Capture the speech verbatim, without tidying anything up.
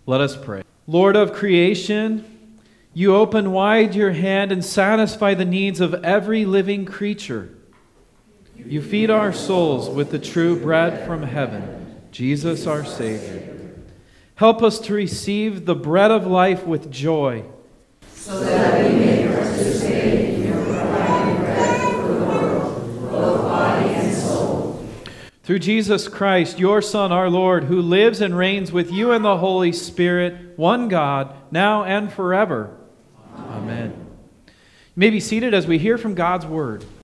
Let us pray. Lord of creation, you open wide your hand and satisfy the needs of every living creature. You feed our souls with the true bread from heaven, Jesus our Savior. Help us to receive the bread of life with joy, so that we may participate in your providing bread for the world, both body and soul. Through Jesus Christ, your Son, our Lord, who lives and reigns with you in the Holy Spirit, one God, now and forever. Amen. Amen. You may be seated as we hear from God's Word.